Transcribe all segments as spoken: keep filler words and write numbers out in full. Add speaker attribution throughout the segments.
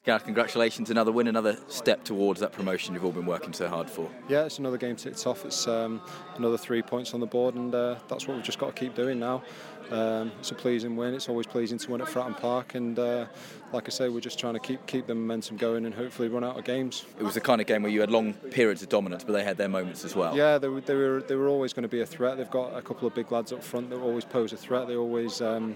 Speaker 1: Gareth, congratulations, another win, another step towards that promotion you've all been working so hard for.
Speaker 2: Yeah, it's another game ticked off. It's um, another three points on the board, and uh, that's what we've just got to keep doing now. Um, it's a pleasing win. It's always pleasing to win at Fratton Park, and uh, like I say, we're just trying to keep keep the momentum going and hopefully run out of games.
Speaker 1: It was the kind of game where you had long periods of dominance, but they had their moments as well.
Speaker 2: Yeah, they were they were, they were always going to be a threat. They've got a couple of big lads up front that always pose a threat. They always. Um,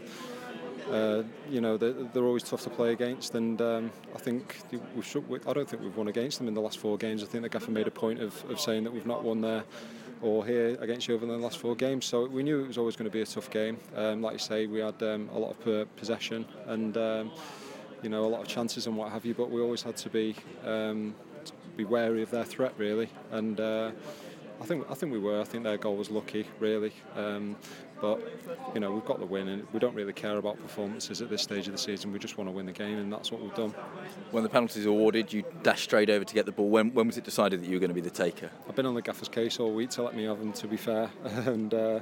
Speaker 2: Uh, you know, they're, they're always tough to play against, and um, I think we should. I don't think we've won against them in the last four games. I think the gaffer made a point of, of saying that we've not won there or here against Yeovil in the last four games. So we knew it was always going to be a tough game. Um, like you say, we had um, a lot of uh, possession and um, you know a lot of chances and what have you. But we always had to be um, be wary of their threat, really. And uh, I think I think we were. I think their goal was lucky, really. Um, But, you know, we've got the win, and we don't really care about performances at this stage of the season. We just want to win the game, and that's what we've done.
Speaker 1: When the penalties were awarded, you dashed straight over to get the ball. When, when was it decided that you were going to be the taker?
Speaker 2: I've been on the gaffer's case all week to let me have him, to be fair. and uh,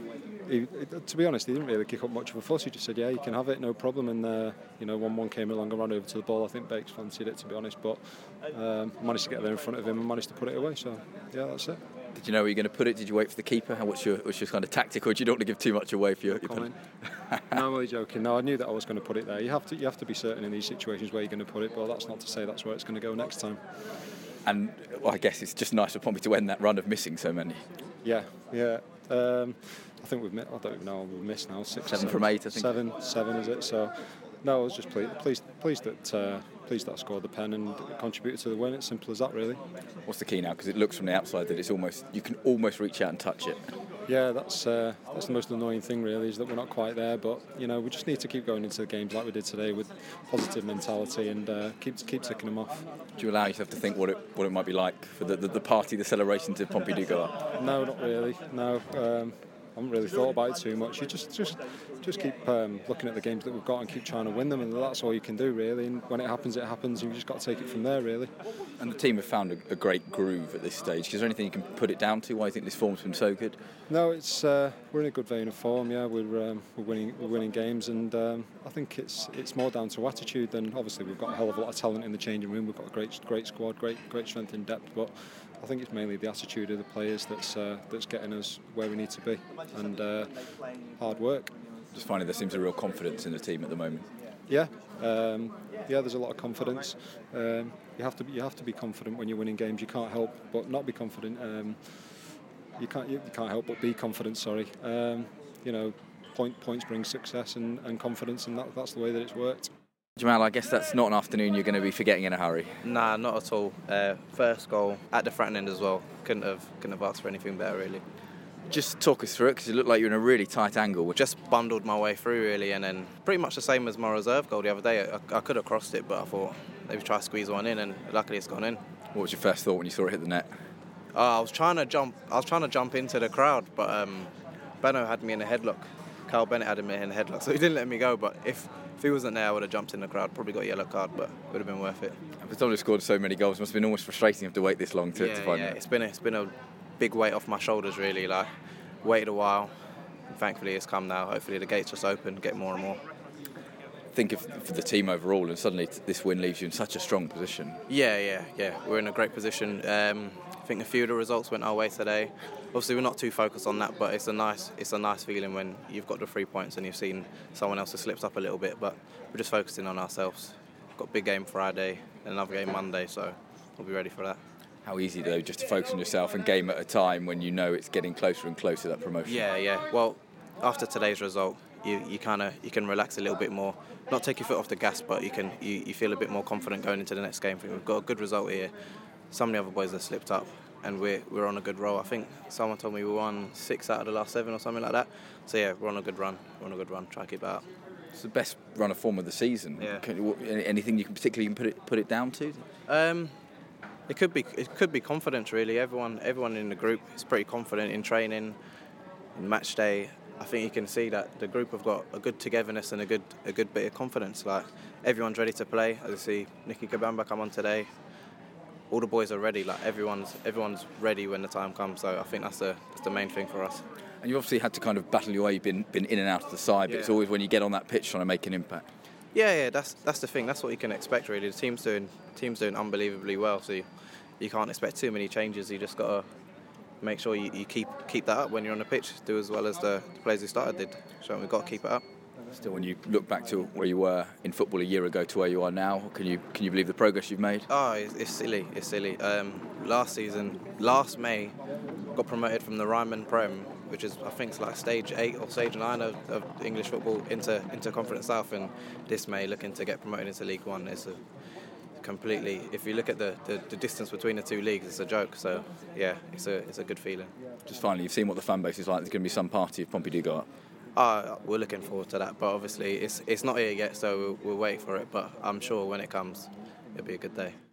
Speaker 2: he, to be honest, he didn't really kick up much of a fuss. He just said, yeah, you can have it, no problem. And, uh, you know, one one came along and ran over to the ball. I think Bakes fancied it, to be honest. But um, managed to get there in front of him and managed to put it away. So, yeah, that's it.
Speaker 1: Did you know where you were going to put it? Did you wait for the keeper? What's your, what's your kind of tactic, or do you don't want to give too much away for your, your
Speaker 2: comment? No, I'm only joking. No, I knew that I was going to put it there. You have to, you have to be certain in these situations where you're going to put it, but that's not to say that's where it's going to go next time.
Speaker 1: And well, I guess it's just nice for Pompey to end that run of missing so many.
Speaker 2: Yeah, yeah. Um, I think we've missed, I don't even know, we've missed now. Six,
Speaker 1: seven, seven from eight, I think.
Speaker 2: Seven, seven is it? So, no, I was just pleased, pleased, pleased that uh, pleased that I scored the pen and contributed to the win. It's simple as that, really.
Speaker 1: What's the key now? Because it looks from the outside that it's almost you can almost reach out and touch it.
Speaker 2: Yeah, that's uh, that's the most annoying thing, really, is that we're not quite there. But you know, we just need to keep going into the games like we did today with positive mentality and uh, keep keep ticking them off.
Speaker 1: Do you allow yourself to think what it what it might be like for the the, the party, the celebrations if Pompey do go up?
Speaker 2: No, not really. No. Um, I haven't really thought about it too much. You just just just keep um, looking at the games that we've got and keep trying to win them, and that's all you can do, really. And when it happens, it happens. You've just got to take it from there, really.
Speaker 1: And the team have found a, a great groove at this stage. Is there anything you can put it down to? Why you think this form's been so good?
Speaker 2: No, it's uh, we're in a good vein of form. Yeah, we're um, we're winning we're winning games, and um, I think it's it's more down to attitude than obviously we've got a hell of a lot of talent in the changing room. We've got a great great squad, great great strength in depth, but I think it's mainly the attitude of the players that's uh, that's getting us where we need to be, and uh, hard work.
Speaker 1: Just finding there seems a real confidence in the team at the moment.
Speaker 2: Yeah, um, yeah. There's a lot of confidence. Um, you have to be, you have to be confident when you're winning games. You can't help but not be confident. Um, you can't you, you can't help but be confident. Sorry. Um, you know, point points bring success and, and confidence, and that, that's the way that it's worked.
Speaker 1: Jamal, I guess that's not an afternoon you're going to be forgetting in a hurry.
Speaker 3: Nah, not at all. Uh, first goal at the front end as well. Couldn't have couldn't have asked for anything better, really.
Speaker 1: Just talk us through it, because it looked like you were in a really tight angle.
Speaker 3: Just bundled my way through, really, and then pretty much the same as my reserve goal the other day. I, I could have crossed it, but I thought maybe try to squeeze one in, and luckily it's gone in.
Speaker 1: What was your first thought when you saw it hit the net?
Speaker 3: Uh, I was trying to jump. I was trying to jump into the crowd, but um, Benno had me in a headlock. Carl Bennett had me in a headlock, so he didn't let me go. But if if he wasn't there, I would have jumped in the crowd. Probably got a yellow card, but it would have been worth it.
Speaker 1: For someone who scored so many goals, it must have been almost frustrating to have to wait this long to,
Speaker 3: yeah,
Speaker 1: to find
Speaker 3: yeah.
Speaker 1: it.
Speaker 3: It's been a, it's been a big weight off my shoulders, really. Like waited a while. And thankfully, it's come now. Hopefully, the gates just open, get more and more.
Speaker 1: Think of for the team overall, and suddenly this win leaves you in such a strong position.
Speaker 3: Yeah, yeah, yeah. We're in a great position. Um, I think a few of the results went our way today. Obviously, we're not too focused on that, but it's a nice, it's a nice feeling when you've got the three points and you've seen someone else has slipped up a little bit. But we're just focusing on ourselves. Got a big game Friday, and another game Monday, so we'll be ready for that.
Speaker 1: How easy though, just to focus on yourself and game at a time when you know it's getting closer and closer to that promotion.
Speaker 3: Yeah, yeah. Well, after today's result, you, you kind of you can relax a little bit more. Not take your foot off the gas, but you can you, you feel a bit more confident going into the next game. I think we've got a good result here. Some of the other boys have slipped up, and we're we're on a good roll. I think someone told me we won six out of the last seven or something like that. So yeah, we're on a good run. We're on a good run. Try to keep it up.
Speaker 1: It's the best run of form of the season.
Speaker 3: Yeah.
Speaker 1: Can, anything you can particularly put it put it down to?
Speaker 3: Um, it could be it could be confidence really. Everyone everyone in the group is pretty confident in training, in match day. I think you can see that the group have got a good togetherness and a good a good bit of confidence. Like everyone's ready to play. As I see Nicky Kabamba come on today. All the boys are ready. Like everyone's everyone's ready when the time comes. So I think that's the that's the main thing for us.
Speaker 1: And you've obviously had to kind of battle your way. You've been been in and out of the side, but
Speaker 3: yeah.
Speaker 1: It's always when you get on that pitch trying to make an impact.
Speaker 3: Yeah, yeah, that's that's the thing. That's what you can expect, really. The team's doing team's doing unbelievably well, so you, you can't expect too many changes. You just got to make sure you, you keep keep that up when you're on the pitch. Do as well as the, the players who started did. So we've got to keep it up.
Speaker 1: Still, when you look back to where you were in football a year ago to where you are now, can you can you believe the progress you've made?
Speaker 3: Oh, it's, it's silly. It's silly. Um, last season, last May, got promoted from the Ryman Prem, which is I think it's like stage eight or stage nine of, of English football into into Conference South, and this May looking to get promoted into League One. It's a completely. If you look at the, the, the distance between the two leagues, it's a joke. So yeah, it's a it's a good feeling.
Speaker 1: Just finally, you've seen what the fan base is like. There's going to be some party if Pompey do go up.
Speaker 3: Uh, we're looking forward to that, but obviously it's it's not here yet, so we'll, we'll wait for it. But I'm sure when it comes, it'll be a good day.